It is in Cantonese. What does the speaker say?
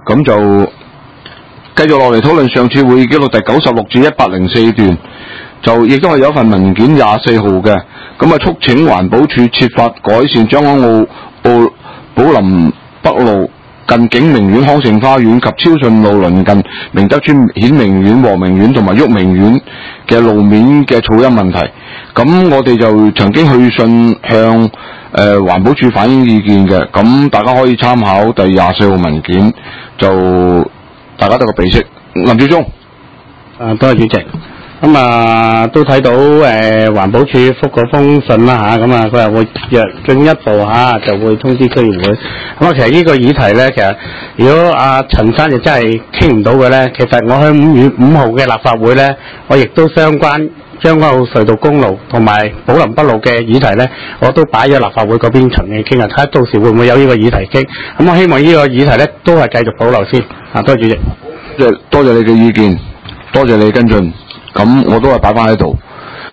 咁就繼續落嚟討論上次會議記錄第96至104段，就亦都係有一份文件24號嘅，咁啊促請環保署設法改善將軍澳寶林北路近景明苑、康盛花園及超順路鄰近明德邨顯明苑、和明苑同埋旭明苑嘅路面嘅噪音問題。咁我哋就曾經去信向環保署反映意見嘅，咁大家可以參考第24號文件，就大家得個備識。林少忠， 多謝主席。咁都睇到環保署覆嗰封信啦嚇，咁佢話會進一步就會通知區議會。咁其實呢個議題咧，其實如果陳生亦真係傾唔到嘅咧，其實我喺5月5號嘅立法會咧，我亦都相關將軍澳隧道公路同埋寶林北路嘅議題咧，我都擺咗立法會嗰邊尋你傾啊，睇下到時會唔會有呢個議題傾。咁我希望呢個議題咧都係繼續保留先。多謝主席。 多謝你嘅意見，多謝你跟進。咁我都係擺翻喺度。